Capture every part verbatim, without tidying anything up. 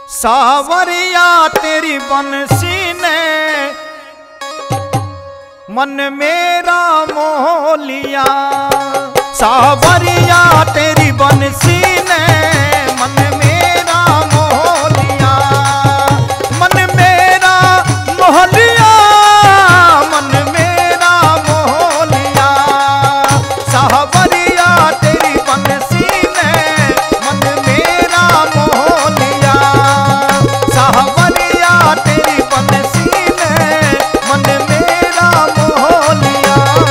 सावरिया तेरी बंसी ने मन मेरा मोह लिया। सावरिया तेरी बंसी ने मन मेरा मोह लिया। मन मेरा मोह लिया, मन मेरा मोह लिया। सावरिया तेरी बंसी ने मन मेरा मोह लिया। सावरिया तेरी बंसी ने मन मेरा मोह लिया।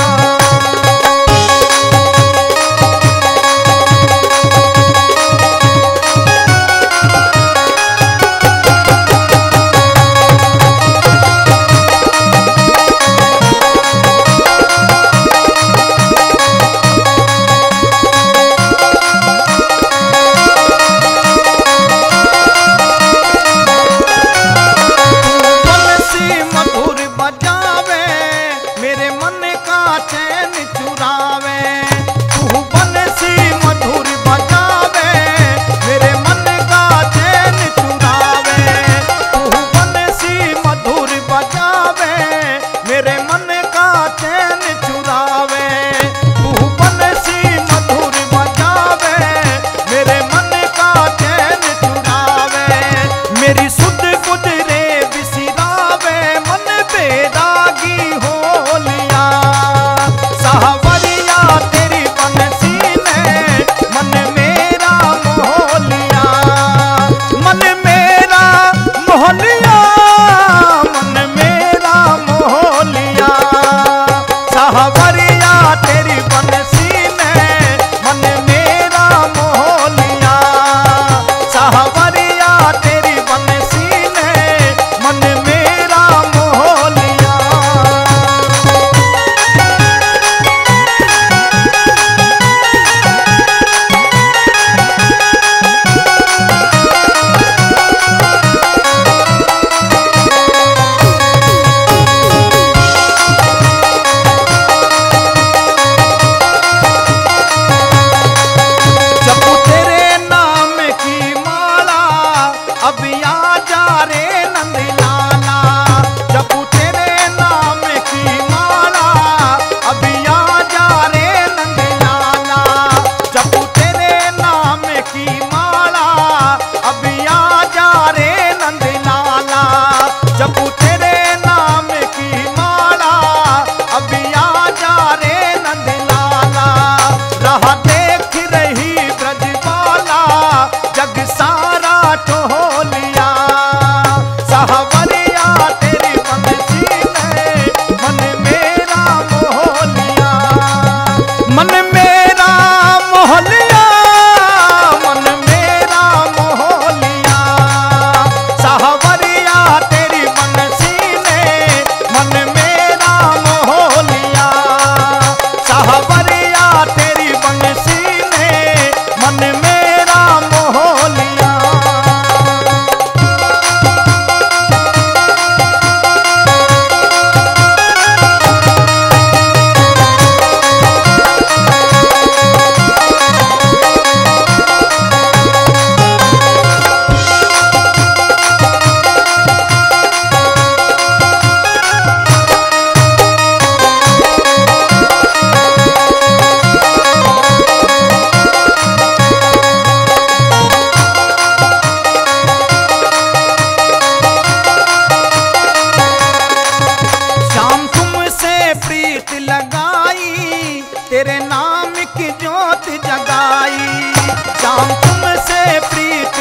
तेरे नाम की जोत जगाई। शाम तुमसे प्रीत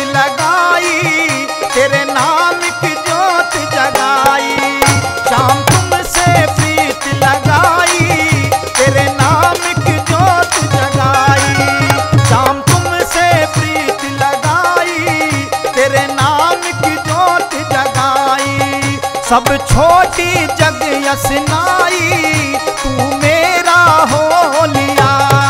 लगाई, तेरे नाम की जोत जगाई। शाम तुमसे प्रीत लगाई, तेरे नाम की जोत जगाई। शाम तुमसे प्रीत लगाई, तेरे नाम की जोत जगाई। सब छोटी जग यसनाई, तू मेरा हो लिया।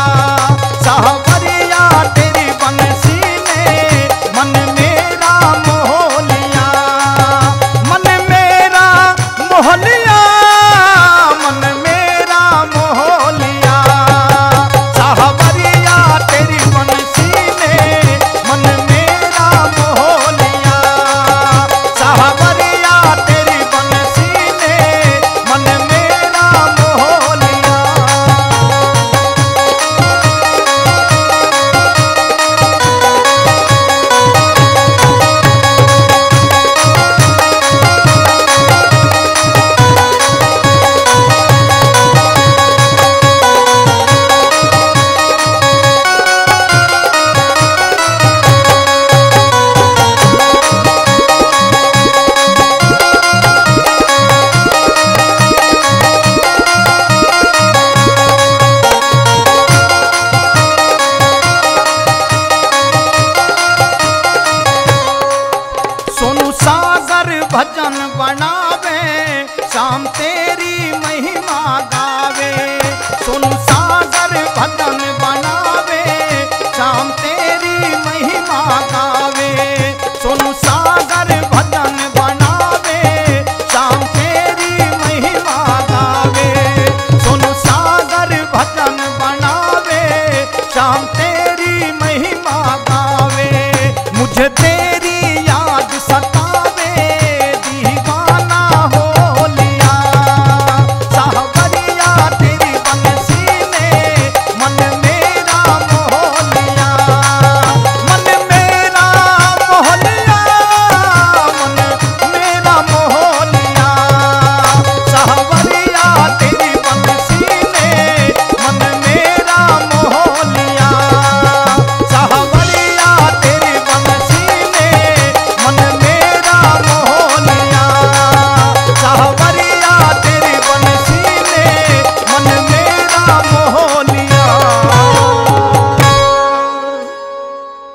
सावरिया तेरी बंसी ने मन मेरा मोह लिया। मन मेरा मोह लिया, मन मेरा मोह लिया। सावरिया तेरी बंसी ने मन मेरा मोह लिया। भजन बनावे, शाम तेरी महिमा गावे। सोनू सागर भजन बनावे, शाम तेरी महिमा गावे। सोनू सागर भजन बनावे, शाम तेरी महिमा गावे। सोनू सागर भजन बनावे, शाम तेरी महिमा गावे। मुझे दे